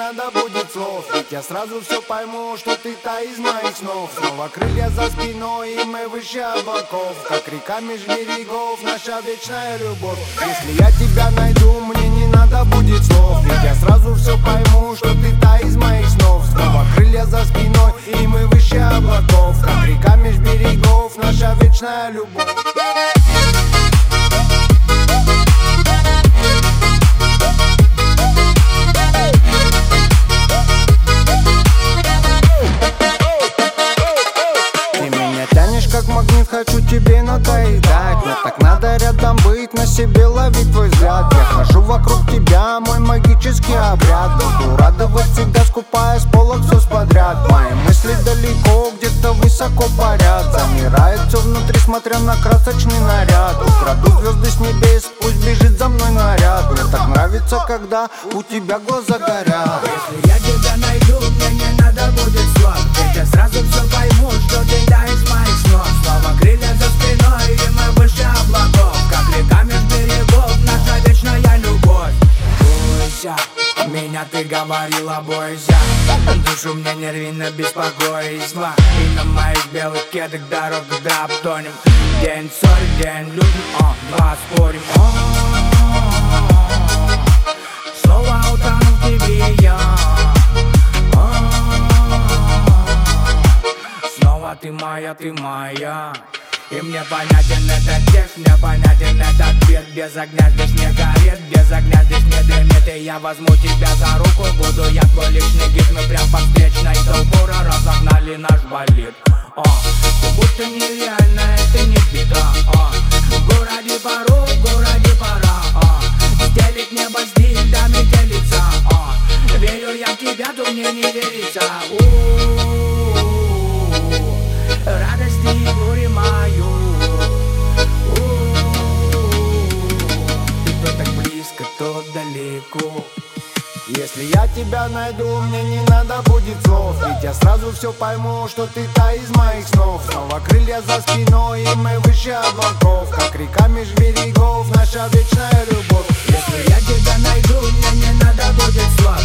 надо будет слов, ведь я сразу все пойму, что ты та из моих снов. Снова крылья за спиной, и мы выше облаков, как река меж берегов, наша вечная любовь. Если я тебя найду, мне не надо будет слов, ведь я сразу все пойму, что ты та из моих снов. Снова крылья за спиной, и мы выше облаков, как река меж берегов, наша вечная любовь. Как магнит, хочу тебе надоедать. Мне так надо рядом быть, на себе ловить твой взгляд. Я хожу вокруг тебя, мой магический обряд. Буду радовать всегда, скупая с полок все подряд. Мои мысли далеко, где-то высоко парят. Замирает все внутри, смотря на красочный наряд. Украду звезды с небес, пусть бежит за мной наряд. Мне так нравится, когда у тебя глаза горят. Если я тебя найду, мне не надо будет слов, ведь я сразу все пойму, что ты та из моих снов. Снова крылья за спиной, и мы выше облаков, как река меж берегов, наша вечная любовь. Бойся, меня ты говорила, бойся. Душу мне не рви на беспокойство, и на моих белых кедах дорог доптонем. День ссорим, день любим, два спорим. Снова утону в тебе я. Снова ты моя. И мне понятен этот текст, мне понятен этот бит. Без огня здесь не горит, без огня здесь не дымит. И я возьму тебя за руку, буду я твой личный гид. Мы прям по встречной до упора разогнали наш болид. Ты будто нереально, это не беда. В городе пору, в городе пора. Стелит небо с дильдами делится. Верю я в тебя, то мне не верится. Радости и горе мою. Ты то так близко, то далеко. Если я тебя найду, мне не надо будет слов, ведь я сразу все пойму, что ты та из моих снов. Снова крылья за спиной, и мы выше облаков, как река меж берегов, наша вечная любовь. Если я тебя найду, мне не надо будет слов,